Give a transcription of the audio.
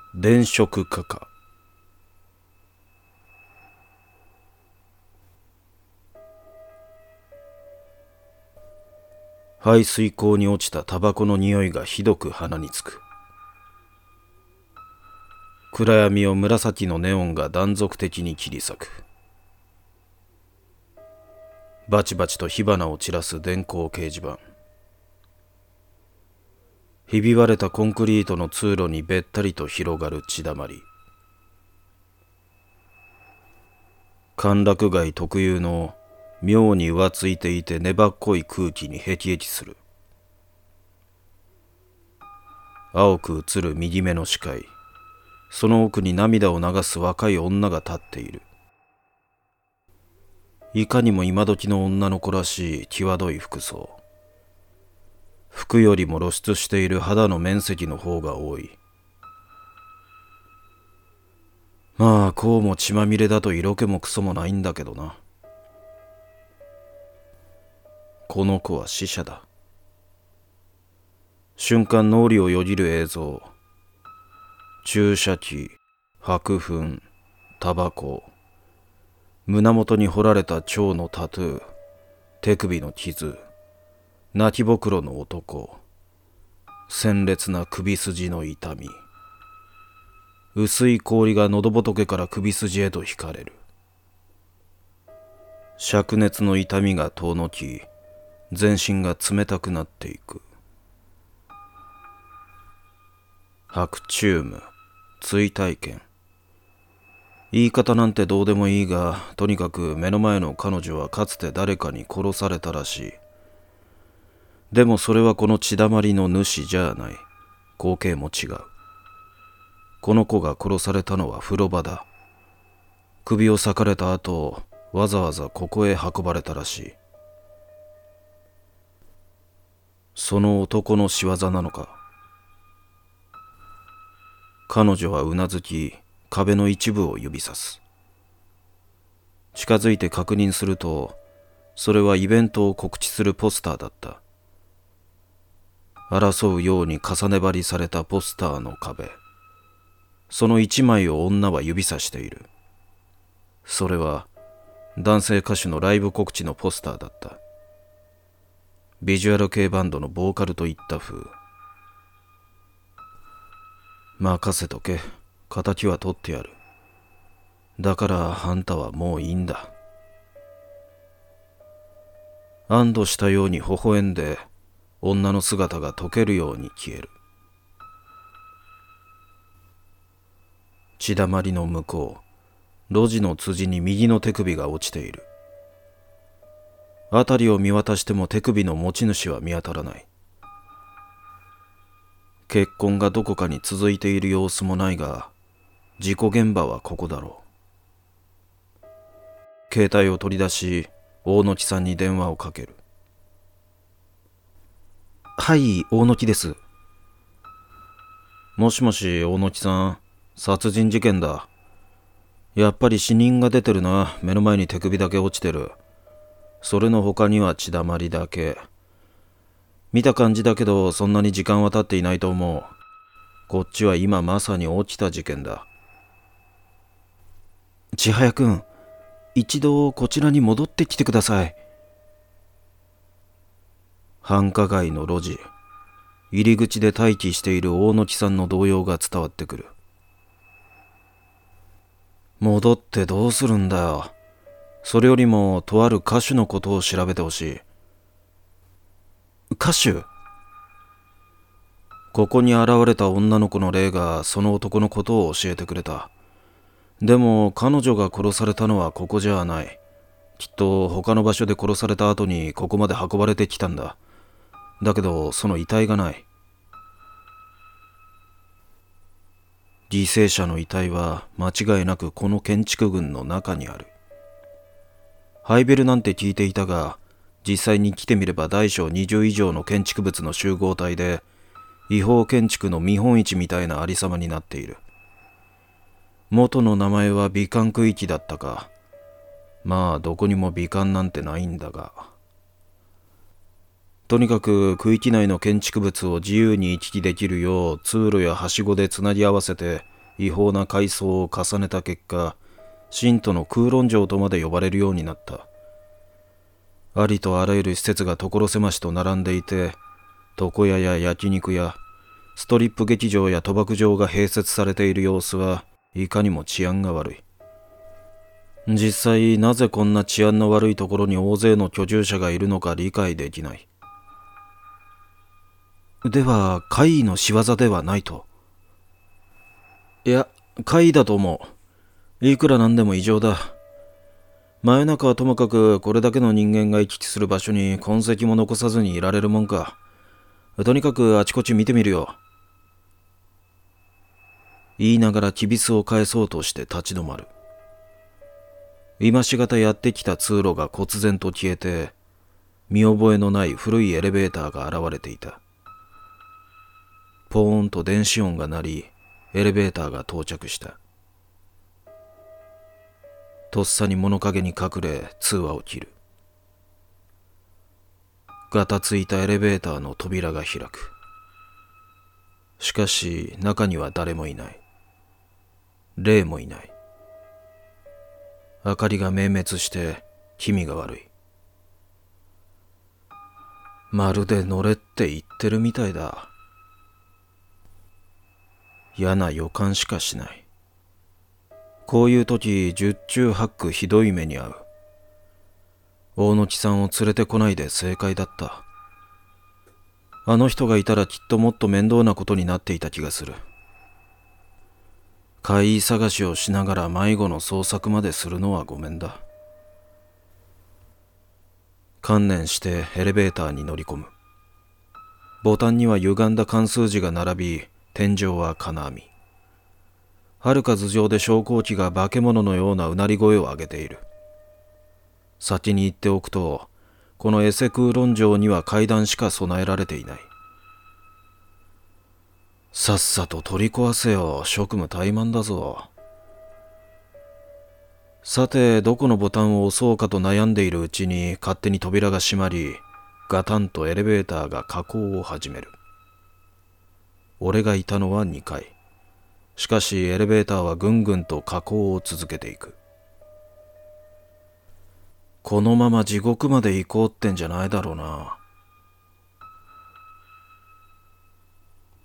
電飾家か。排水溝に落ちたタバコの匂いがひどく鼻につく。暗闇を紫のネオンが断続的に切り裂く。バチバチと火花を散らす電光掲示板。ひび割れたコンクリートの通路にべったりと広がる血だまり。歓楽街特有の妙に浮ついていて粘っこい空気に辟易する。青く映る右目の視界。その奥に涙を流す若い女が立っている。いかにも今時の女の子らしい際どい服装。服よりも露出している肌の面積の方が多い。まあこうも血まみれだと色気もクソもないんだけどな。この子は死者だ。瞬間脳裏をよぎる映像。注射器、白粉、タバコ、胸元に彫られた蝶のタトゥー、手首の傷、泣きぼくろの男、鮮烈な首筋の痛み。薄い氷が喉仏から首筋へと引かれる。灼熱の痛みが遠のき、全身が冷たくなっていく。白チューム、追体験。言い方なんてどうでもいいが、とにかく目の前の彼女はかつて誰かに殺されたらしい。でもそれはこの血だまりの主じゃない。光景も違う。この子が殺されたのは風呂場だ。首を裂かれた後、わざわざここへ運ばれたらしい。その男の仕業なのか。彼女はうなずき、壁の一部を指さす。近づいて確認すると、それはイベントを告知するポスターだった。争うように重ね張りされたポスターの壁。その一枚を女は指さしている。それは男性歌手のライブ告知のポスターだった。ビジュアル系バンドのボーカルといった風。任せとけ。敵は取ってやる。だからあんたはもういいんだ。安堵したように微笑んで、女の姿が溶けるように消える。血だまりの向こう、路地の辻に右の手首が落ちている。辺りを見渡しても手首の持ち主は見当たらない。血痕がどこかに続いている様子もないが、事故現場はここだろう。携帯を取り出し、大野木さんに電話をかける。はい、大野木です。もしもし、大野木さん。殺人事件だ。やっぱり死人が出てるな。目の前に手首だけ落ちてる。それの他には血だまりだけ。見た感じだけど、そんなに時間は経っていないと思う。こっちは今まさに起きた事件だ。千早くん、一度こちらに戻ってきてください。繁華街の路地。入り口で待機している大野木さんの動揺が伝わってくる。戻ってどうするんだよ。それよりもとある歌手のことを調べてほしい。歌手？ここに現れた女の子の霊がその男のことを教えてくれた。でも彼女が殺されたのはここじゃない。きっと他の場所で殺された後にここまで運ばれてきたんだ。だけどその遺体がない。犠牲者の遺体は間違いなくこの建築群の中にある。廃ビルなんて聞いていたが、実際に来てみれば大小20以上の建築物の集合体で、違法建築の見本市みたいなありさまになっている。元の名前は美観区域だったか。まあどこにも美観なんてないんだが。とにかく区域内の建築物を自由に行き来できるよう通路やはしごでつなぎ合わせて違法な改装を重ねた結果、信徒の空論城とまで呼ばれるようになった。ありとあらゆる施設が所狭しと並んでいて、床屋や焼肉屋、ストリップ劇場や賭博場が併設されている様子はいかにも治安が悪い。実際なぜこんな治安の悪いところに大勢の居住者がいるのか理解できない。では怪異の仕業ではないと？いや、怪異だと思う。いくらなんでも異常だ。真夜中はともかくこれだけの人間が行き来する場所に痕跡も残さずにいられるもんか。とにかくあちこち見てみるよ。言いながらきびすを返そうとして立ち止まる。今しがたやってきた通路が忽然と消えて、見覚えのない古いエレベーターが現れていた。ポーンと電子音が鳴り、エレベーターが到着した。とっさに物陰に隠れ通話を切る。ガタついたエレベーターの扉が開く。しかし中には誰もいない。霊もいない。明かりが明滅して気味が悪い。まるで乗れって言ってるみたいだ。嫌な予感しかしない。こういう時十中八九ひどい目に遭う。大野木さんを連れてこないで正解だった。あの人がいたらきっともっと面倒なことになっていた気がする。怪異探しをしながら迷子の捜索までするのはごめんだ。観念してエレベーターに乗り込む。ボタンには歪んだ漢数字が並び、天井は金網。遥か頭上で昇降機が化け物のようなうなり声を上げている。先に言っておくと、このエセ空論城には階段しか備えられていない。さっさと取り壊せよ、職務怠慢だぞ。さて、どこのボタンを押そうかと悩んでいるうちに勝手に扉が閉まり、ガタンとエレベーターが下降を始める。俺がいたのは2階。しかしエレベーターはぐんぐんと下降を続けていく。このまま地獄まで行こうってんじゃないだろうな。